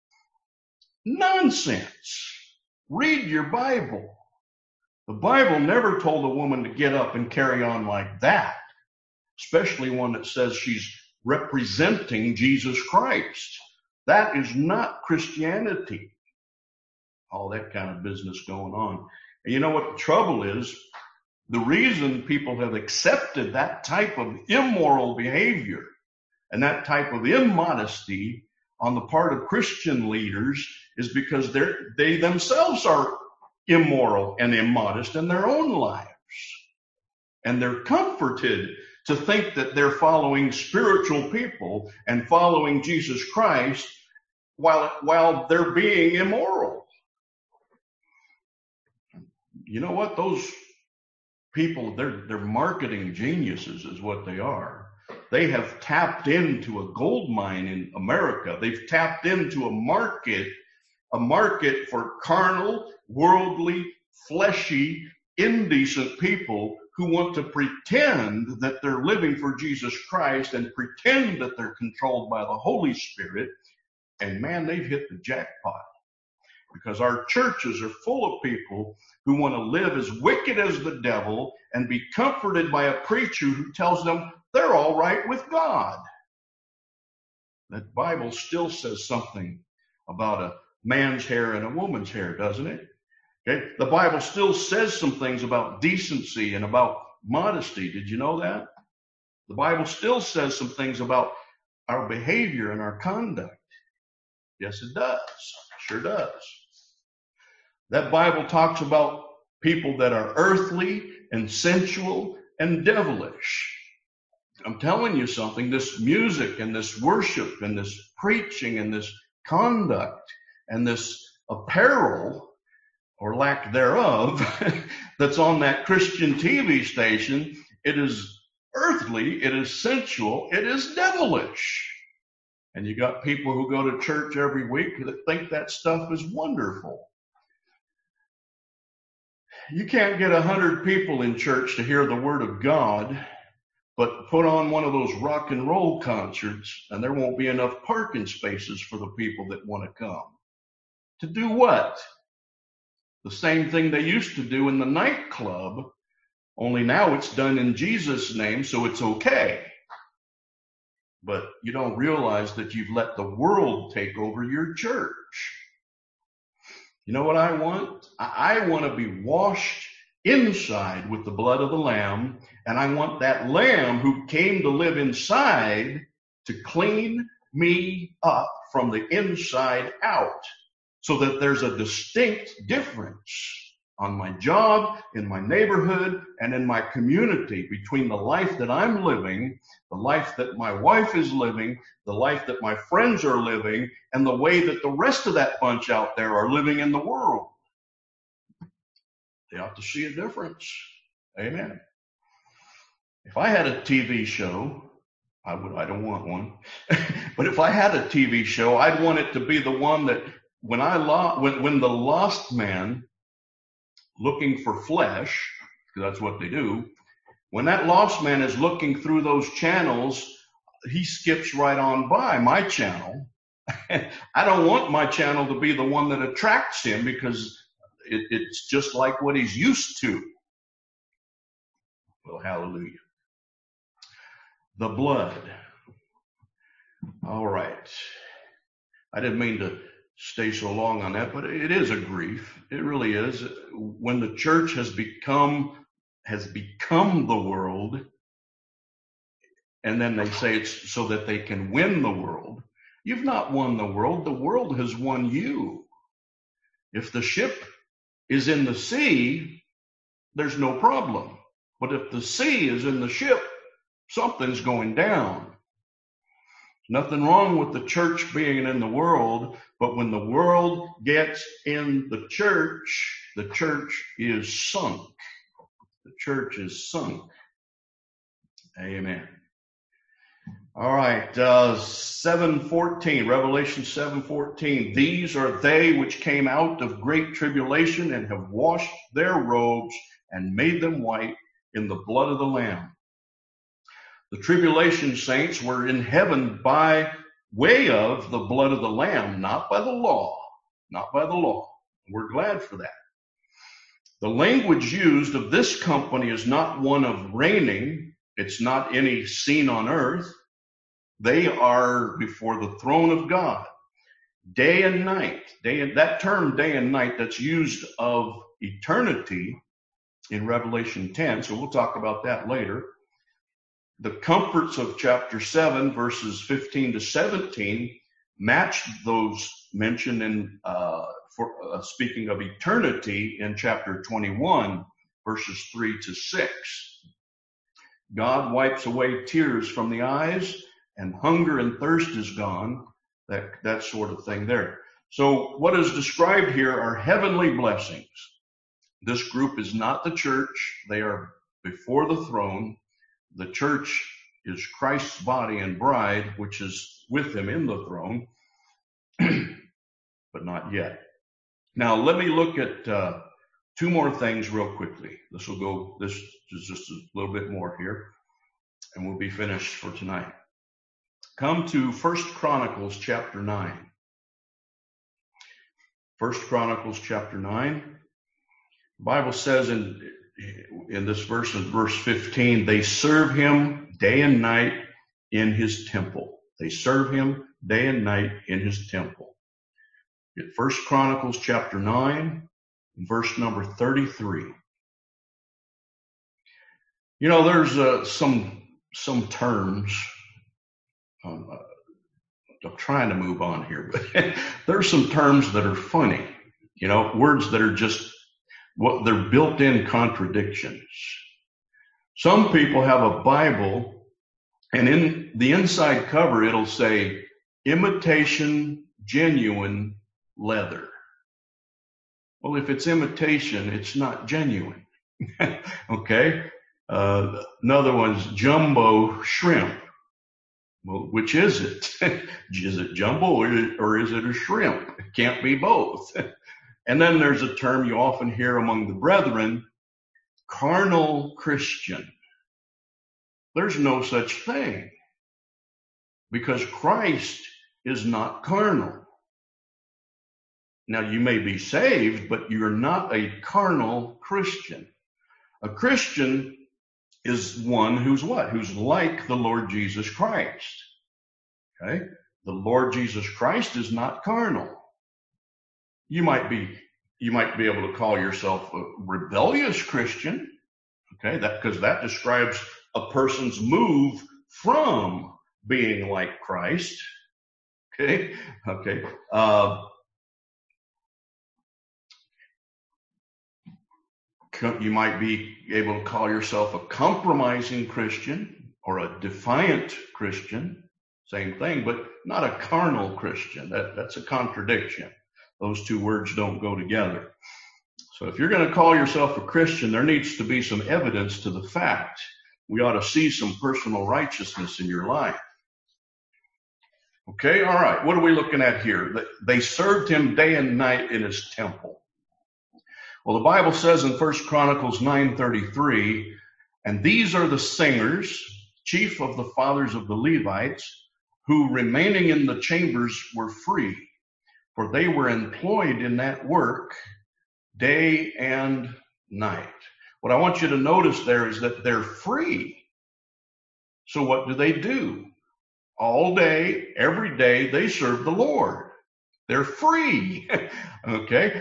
Nonsense. Read your Bible. The Bible never told a woman to get up and carry on like that, especially one that says she's representing Jesus Christ. That is not Christianity. All that kind of business going on. And you know what the trouble is? The reason people have accepted that type of immoral behavior and that type of immodesty on the part of Christian leaders is because they're, they themselves are immoral and immodest in their own lives. And they're comforted to think that they're following spiritual people and following Jesus Christ while, while they're being immoral. You know what? Those people, they're, they're marketing geniuses is what they are. They have tapped into a gold mine in America. They've tapped into a market, a market for carnal, worldly, fleshy, indecent people who want to pretend that they're living for Jesus Christ and pretend that they're controlled by the Holy Spirit. And man, they've hit the jackpot, because our churches are full of people who want to live as wicked as the devil and be comforted by a preacher who tells them they're all right with God. That Bible still says something about a man's hair and a woman's hair, doesn't it? Okay. The Bible still says some things about decency and about modesty. Did you know that? The Bible still says some things about our behavior and our conduct. Yes, it does. Sure does. That Bible talks about people that are earthly and sensual and devilish. I'm telling you something, this music and this worship and this preaching and this conduct and this apparel, or lack thereof, that's on that Christian T V station, it is earthly, it is sensual, it is devilish. And you got people who go to church every week that think that stuff is wonderful. You can't get a hundred people in church to hear the word of God, but put on one of those rock and roll concerts and there won't be enough parking spaces for the people that want to come. To do what? The same thing they used to do in the nightclub Only now it's done in Jesus' name, so it's okay. But you don't realize that you've let the world take over your church. You know what I want? I, I want to be washed inside with the blood of the Lamb, and I want that Lamb who came to live inside to clean me up from the inside out, so that there's a distinct difference on my job, in my neighborhood, and in my community between the life that I'm living, the life that my wife is living, the life that my friends are living, and the way that the rest of that bunch out there are living in the world. They ought to see a difference. Amen. If I had a T V show, I would, I don't want one, but if I had a T V show, I'd want it to be the one that when I lo- when, when the lost man looking for flesh, because that's what they do, when that lost man is looking through those channels, he skips right on by my channel. I don't want my channel to be the one that attracts him, because it, it's just like what he's used to. Well, hallelujah. The blood. All right. I didn't mean to stay so long on that, but it is a grief. It really is. When the church has become has become the world, and then they say it's so that they can win the world. You've not won the world. The world has won you. If the ship is in the sea, there's no problem. But if the sea is in the ship, something's going down. Nothing wrong with the church being in the world, but when the world gets in the church, the church is sunk. The church is sunk. Amen. All right, uh, seven fourteen, Revelation seven fourteen. These are they which came out of great tribulation and have washed their robes and made them white in the blood of the Lamb. The tribulation saints were in heaven by way of the blood of the Lamb, not by the law, not by the law. We're glad for that. The language used of this company is not one of reigning. It's not any scene on earth. They are before the throne of God, day and night. Day and, that term day and night that's used of eternity in Revelation ten, so we'll talk about that later. The comforts of chapter seven, verses fifteen to seventeen, match those mentioned in, uh, for uh, speaking of eternity in chapter twenty-one, verses three to six. God wipes away tears from the eyes, and hunger and thirst is gone, that, that sort of thing there. So what is described here are heavenly blessings. This group is not the church. They are before the throne. The church is Christ's body and bride, which is with him in the throne, but not yet. Now, let me look at uh, two more things real quickly. This will go, this is just a little bit more here, and we'll be finished for tonight. Come to First Chronicles chapter nine. First Chronicles chapter nine. The Bible says in in this verse, in verse fifteen, they serve him day and night in his temple. They serve him day and night in his temple. In First Chronicles chapter nine, verse number thirty-three. You know, there's uh, some some terms. Um, I'm trying to move on here, but there's some terms that are funny. You know, words that are just what they're built-in contradictions. Some people have a Bible, and in the inside cover, it'll say imitation genuine leather. Well, if it's imitation, it's not genuine. Okay? Uh, another one's jumbo shrimp. Well, which is it? Is it jumbo or is it a shrimp? It can't be both. And then there's a term you often hear among the brethren, carnal Christian. There's no such thing, because Christ is not carnal. Now, you may be saved, but you're not a carnal Christian. A Christian is one who's what? Who's like the Lord Jesus Christ. Okay? The Lord Jesus Christ is not carnal. You might be, you might be able to call yourself a rebellious Christian. Okay? That, because that describes a person's move from being like Christ. Okay? Okay. Uh, You might be able to call yourself a compromising Christian or a defiant Christian. Same thing, but not a carnal Christian. That, that's a contradiction. Those two words don't go together. So if you're going to call yourself a Christian, there needs to be some evidence to the fact. We ought to see some personal righteousness in your life. Okay, all right. What are we looking at here? They served him day and night in his temple. Well, the Bible says in First Chronicles nine thirty-three, and these are the singers, chief of the fathers of the Levites, who remaining in the chambers were free, for they were employed in that work day and night. What I want you to notice there is that they're free. So what do they do? All day, every day, they serve the Lord. They're free. Okay?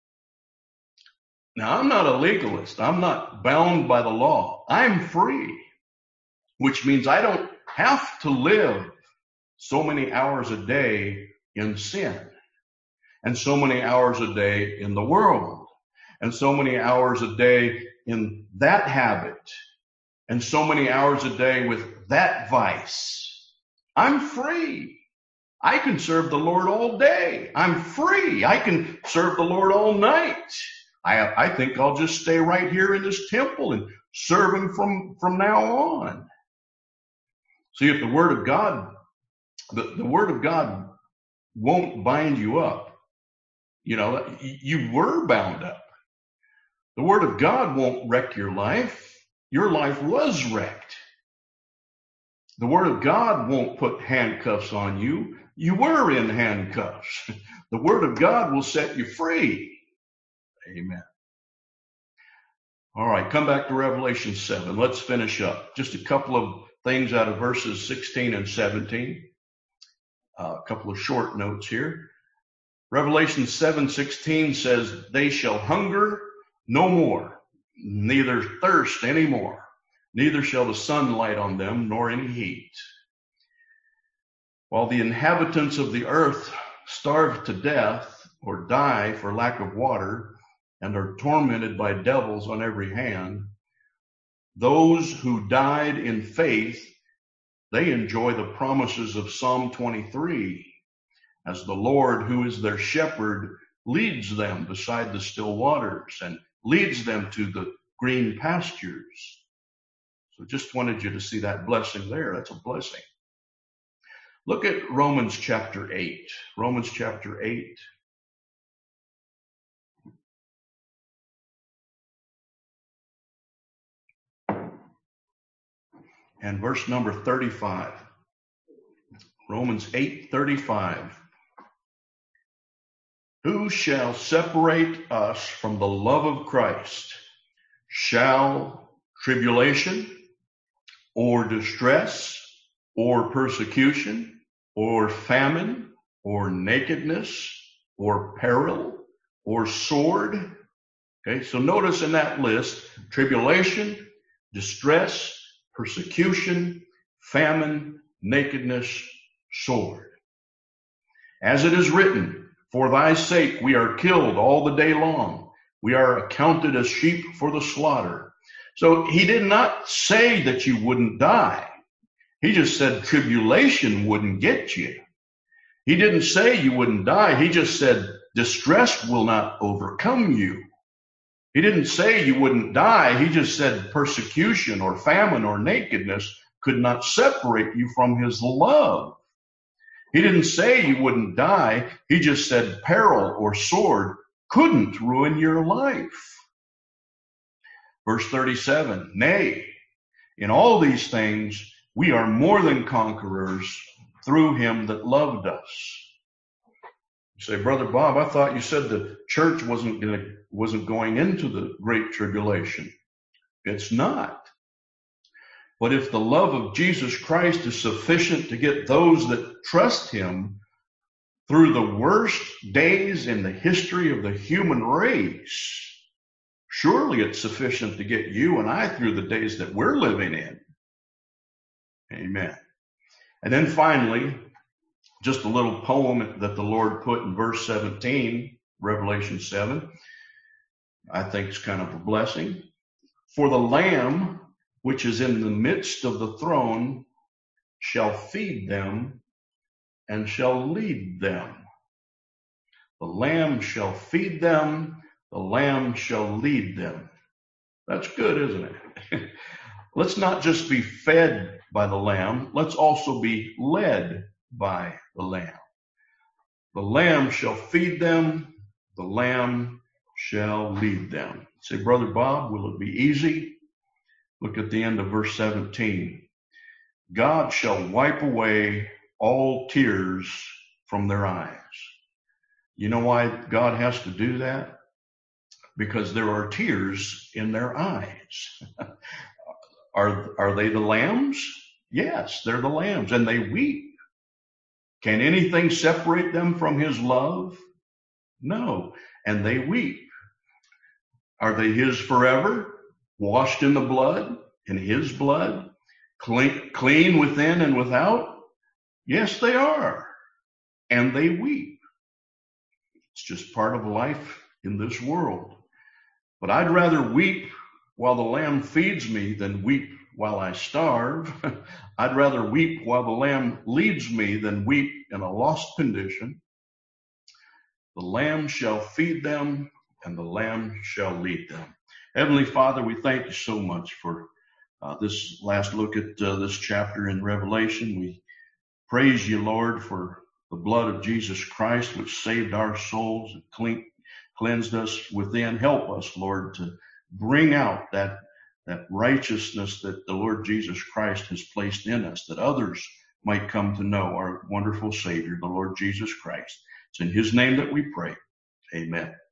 Now, I'm not a legalist. I'm not bound by the law. I'm free, which means I don't have to live so many hours a day in sin, and so many hours a day in the world, and so many hours a day in that habit, and so many hours a day with that vice. I'm free. I can serve the Lord all day. I'm free. I can serve the Lord all night. I, I think I'll just stay right here in this temple and serve him from, from now on. See, if the Word of God, the, the Word of God won't bind you up. You know, you were bound up. The Word of God won't wreck your life. Your life was wrecked. The Word of God won't put handcuffs on you. You were in handcuffs. The Word of God will set you free. Amen. All right, come back to Revelation seven. Let's finish up. Just a couple of things out of verses sixteen and seventeen. Uh, a couple of short notes here. Revelation seven sixteen says, they shall hunger no more, neither thirst any more, neither shall the sun light on them, nor any heat. While the inhabitants of the earth starve to death or die for lack of water, and are tormented by devils on every hand, those who died in faith, they enjoy the promises of Psalm twenty-three, as the Lord, who is their shepherd, leads them beside the still waters and leads them to the green pastures. So just wanted you to see that blessing there. That's a blessing. Look at Romans chapter eight. Romans chapter eight. And verse number thirty-five. Romans eight thirty-five. Who shall separate us from the love of Christ? Shall tribulation, or distress, or persecution, or famine, or nakedness, or peril, or sword? Okay, so notice in that list, tribulation, distress, persecution, famine, nakedness, sword. As it is written, for thy sake we are killed all the day long. We are accounted as sheep for the slaughter. So he did not say that you wouldn't die. He just said tribulation wouldn't get you. He didn't say you wouldn't die. He just said distress will not overcome you. He didn't say you wouldn't die. He just said persecution or famine or nakedness could not separate you from his love. He didn't say you wouldn't die. He just said peril or sword couldn't ruin your life. Verse thirty-seven, nay, in all these things we are more than conquerors through him that loved us. You say, Brother Bob, I thought you said the church wasn't gonna, wasn't going into the great tribulation. It's not. But if the love of Jesus Christ is sufficient to get those that trust him through the worst days in the history of the human race, surely it's sufficient to get you and I through the days that we're living in. Amen. And then finally, just a little poem that the Lord put in verse seventeen, Revelation seven. I think it's kind of a blessing. For the Lamb which is in the midst of the throne shall feed them and shall lead them. The Lamb shall feed them, the Lamb shall lead them. That's good, isn't it? Let's not just be fed by the Lamb, let's also be led by the Lamb. The Lamb shall feed them, the Lamb shall lead them. Say, Brother Bob, will it be easy? Look at the end of verse seventeen. God shall wipe away all tears from their eyes. You know why God has to do that? Because there are tears in their eyes. Are, are they the lambs? Yes, they're the lambs, and they weep. Can anything separate them from his love? No, and they weep. Are they his forever? Washed in the blood, in his blood, clean, clean within and without? Yes, they are. And they weep. It's just part of life in this world. But I'd rather weep while the Lamb feeds me than weep while I starve. I'd rather weep while the Lamb leads me than weep in a lost condition. The Lamb shall feed them, and the Lamb shall lead them. Heavenly Father, we thank you so much for uh, this last look at uh, this chapter in Revelation. We praise you, Lord, for the blood of Jesus Christ, which saved our souls and clean, cleansed us within. Help us, Lord, to bring out that, that righteousness that the Lord Jesus Christ has placed in us, that others might come to know our wonderful Savior, the Lord Jesus Christ. It's in his name that we pray. Amen.